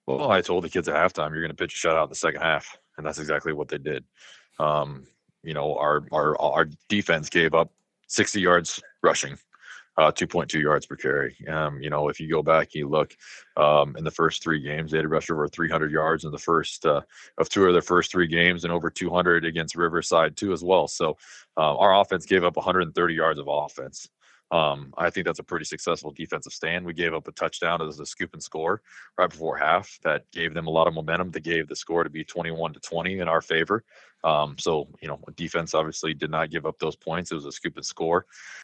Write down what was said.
Well, I told the kids at halftime, you're going to pitch a shutout in the second half, and that's exactly what they did. Um, our defense gave up 60 yards rushing, 2.2 yards per carry. If you go back, you look in the first three games, they had rushed over 300 yards in the first of two of their first three games, and over 200 against Riverside too as well. So our offense gave up 130 yards of offense. I think that's a pretty successful defensive stand. We gave up a touchdown as a scoop and score right before half that gave them a lot of momentum. That gave the score to be 21-20 in our favor. So defense obviously did not give up those points. It was a scoop and score.